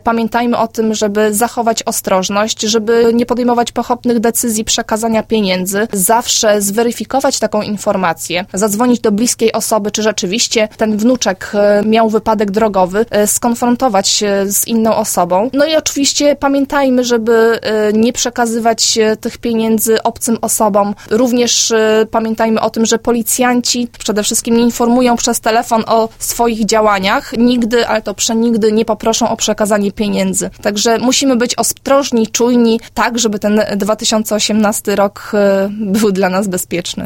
Pamiętajmy o tym, żeby zachować ostrożność, żeby nie podejmować pochopnych decyzji przekazania pieniędzy. Zawsze zweryfikować taką informację, zadzwonić do bliskiej osoby, czy rzeczywiście ten wnuczek miał wypadek drogowy, skonfrontować się z inną osobą. No i oczywiście pamiętajmy, żeby nie przekazywać tych pieniędzy obcym osobom. Również pamiętajmy o tym, że policjanci przede wszystkim nie informują przez telefon o swoich działaniach. Nigdy, ale to przenigdy nie poproszą o przekazanie pieniędzy. Także musimy być ostrożni, czujni, tak, żeby ten 2018 rok był dla nas bezpieczny.